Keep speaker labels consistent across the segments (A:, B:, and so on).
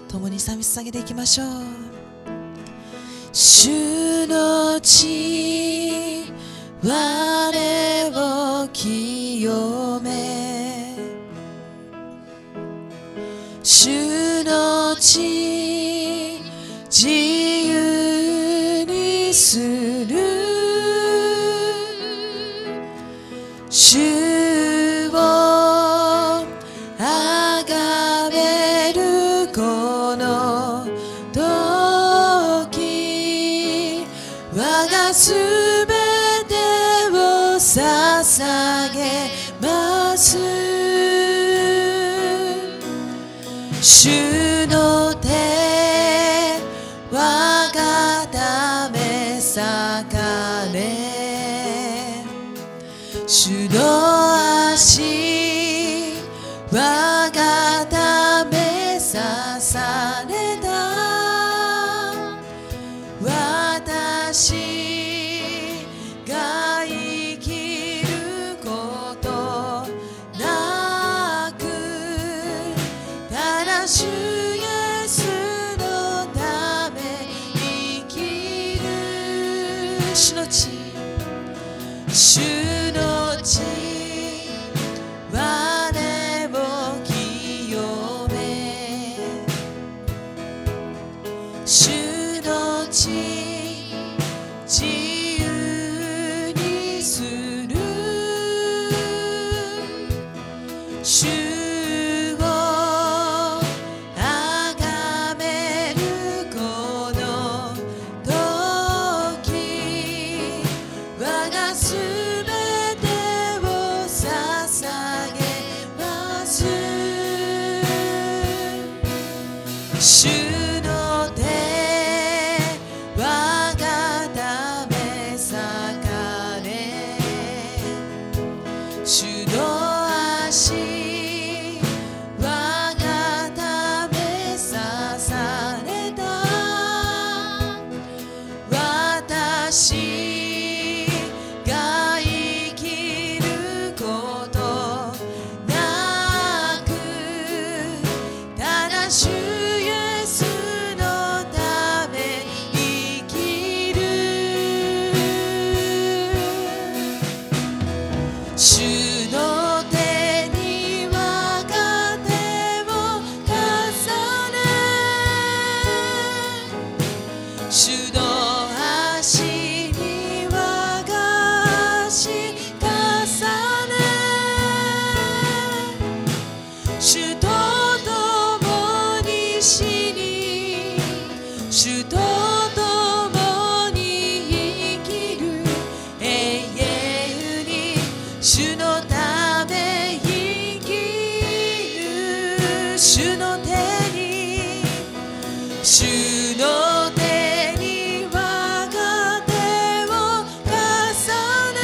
A: 共に賛美捧げていきましょう。主の地我を清め、主の地自由にする、主をあがめるこの時、我がすべてを捧げます。主の手我がため裂かれ、主の足我がため刺された。私が生きることなく、ただ主イエスのため生きる。主の地、主の地我を清め、主の地自由にする、主をあがめるこの時、我がすべてを捧げます。主の手我がため裂かれ、主の足我がため刺された。私が生きることなく、ただ主イエスのため生きる。主の手に我が手を重ね、主の足に我が足重ね、主と共に死に、主と共に生きる。永遠に主のため生きる。主の手に、主の手に我が手を重ね、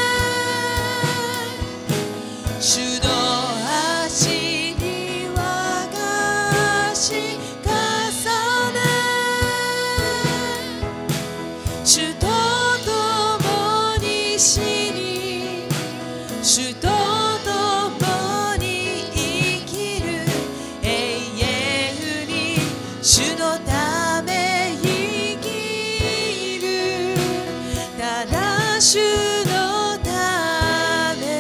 A: 主の足に我が足重ね、主と共に死に、主と共に生きる。永遠に主のため生きる。ただ主のため、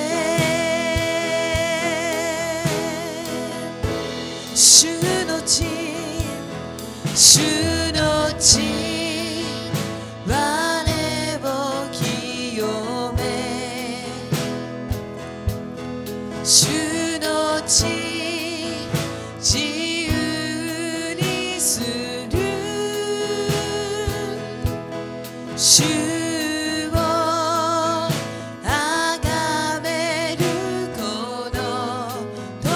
A: 主の地、主の地我を清め、主の地自由にする、主をあがめるこの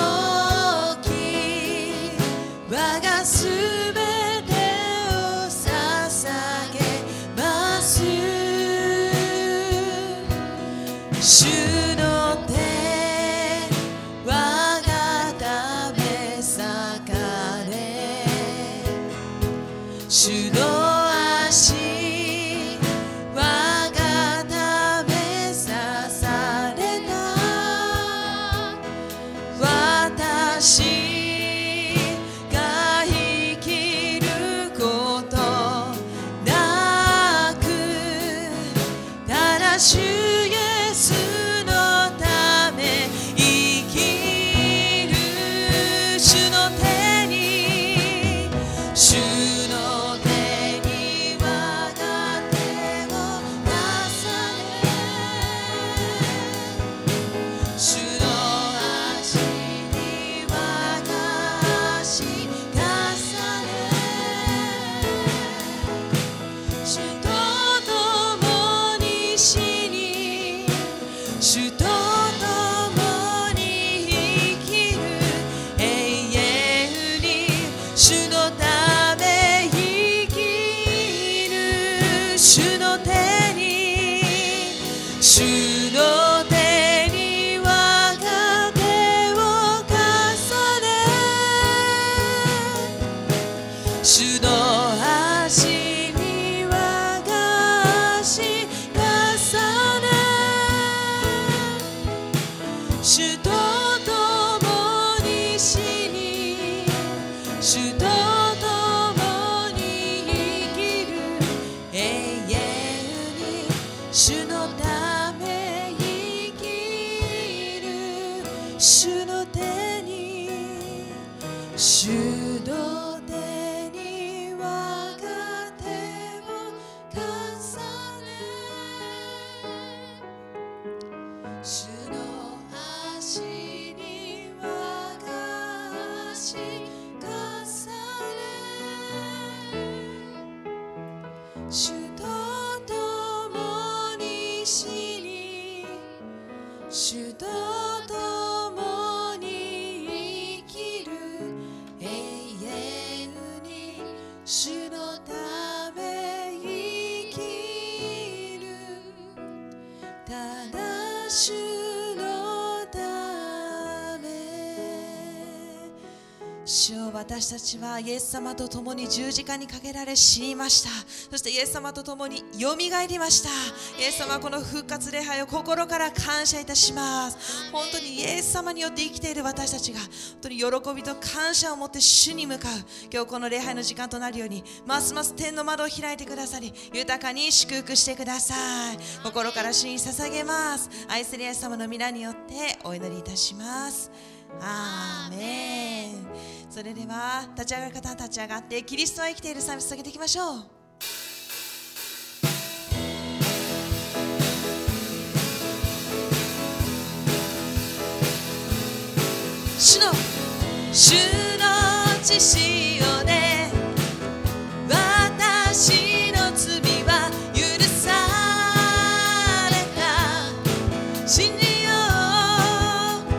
A: 時、我がすべてを捧げます。主の手我がため裂かれ、主の足我がため刺された。私が生きし重ね主と共に死に主と共に生きる永遠に主のため生きる主の手に主の手に我が手を重ね主の足に我が足重ね主と共に死に主と共に生きる永遠に主のため生きる主の手に主の手に我が手を重ね主の足に我が足重ね主と共に死に主と共に生きる永遠に主のため生きるただ主のため主よ、私たちはイエス様と共に十字架にかけられ死にました。そしてイエス様と共によみがえりました。イエス様、この復活礼拝を心から感謝いたします。本当にイエス様によって生きている私たちが本当に喜びと感謝を持って主に向かう今日この礼拝の時間となるように、ますます天の窓を開いてくださり、豊かに祝福してください。心から主に捧げます。愛するイエス様の皆によってお祈りいたします。アーメン。それでは立ち上がる方は立ち上がってキリストは生きている賛美を捧げていきましょう。主の血潮で私の罪は許された。信じよう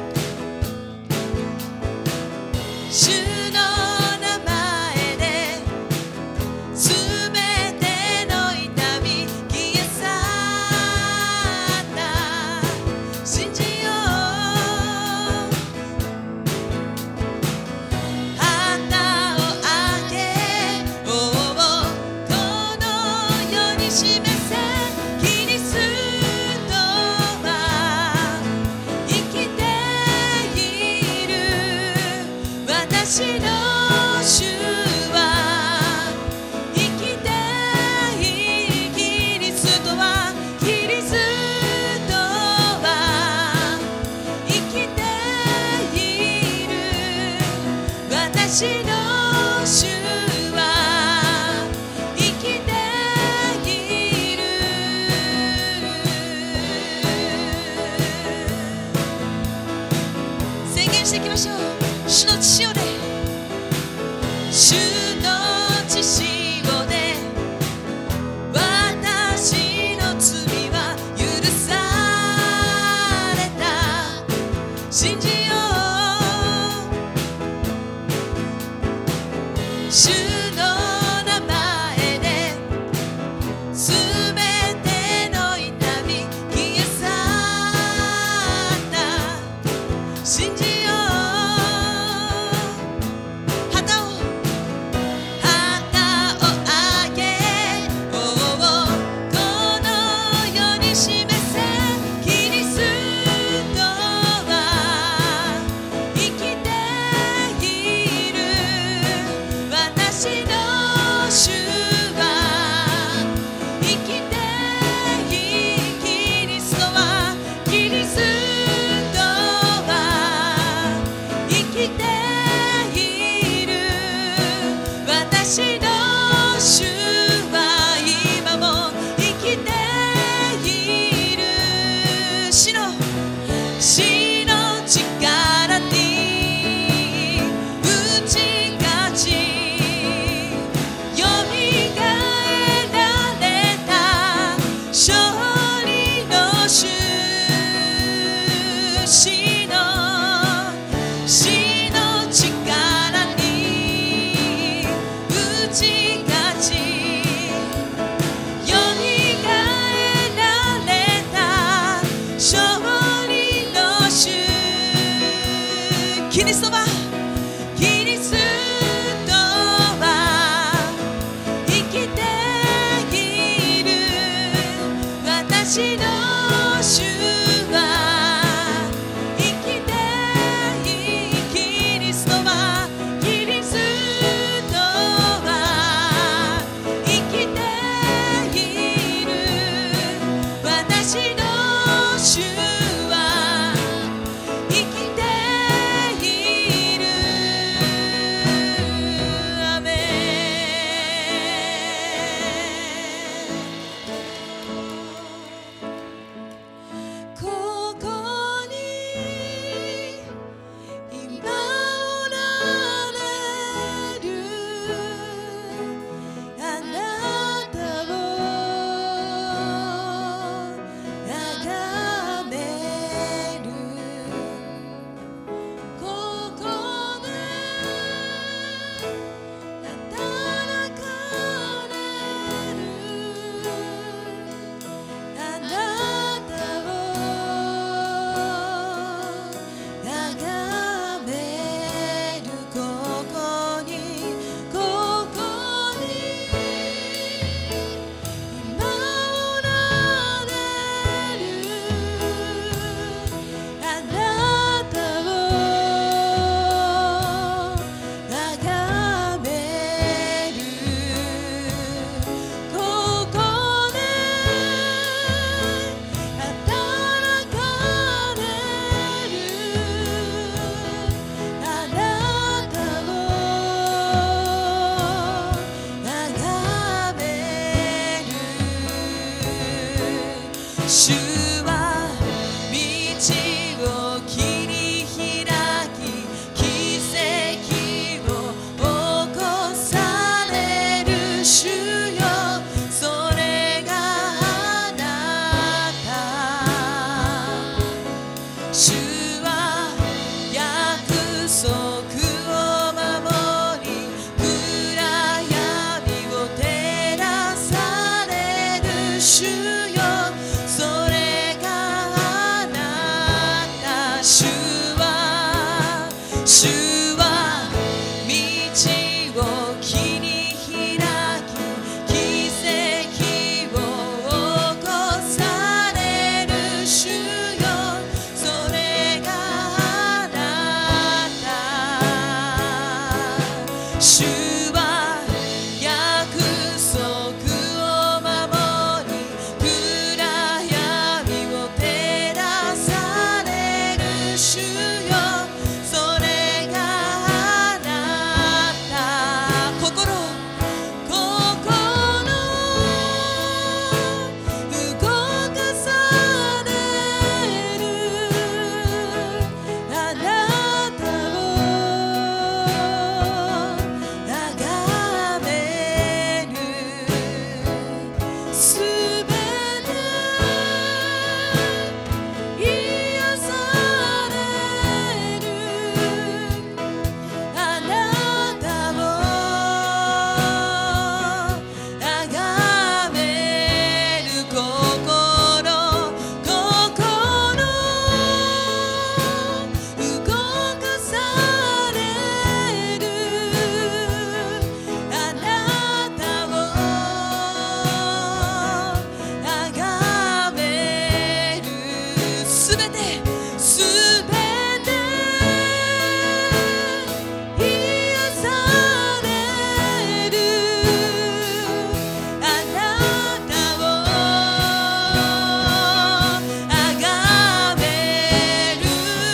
A: 主の名前で全ての痛み消え去った。信じよう旗を開け王をこの世に示せ。キリストは生きている。私の主は生きている。キリストは生きている。私の主は生きている。宣言していきましょう。主の血潮で主の血潮で私の罪は許された。信じよう主の名前で全ての痛み消え去った。信じよう旗を上げ王をこの世に示せ。キリストは生きている。私の主は生きている。キリストは生きている。私の主は今も生きている。死の力に打ち主は道を切り開き奇跡を起こされる主よ、それがあなた。主は約束を守り暗闇を照らされる主よ、それがあなた。主は道を切り開き奇跡を起こされる主よ、それがあなた。主は約束を守り暗闇を照らされる主よ、それがあなた。心動かされるあなたを崇める。すべて癒されるあなたを崇める。心動かされるあなたを崇める。すべて癒されるあなたを崇める。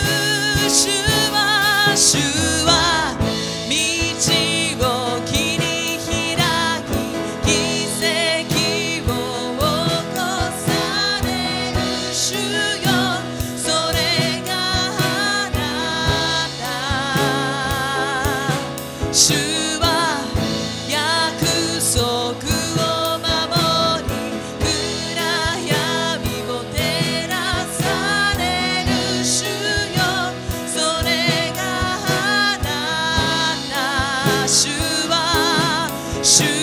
A: 主は道を切り開き奇跡を起こされる主よ、それがあなた。主は約束を守り暗闇を照らされる主よ、それがあなた。主は主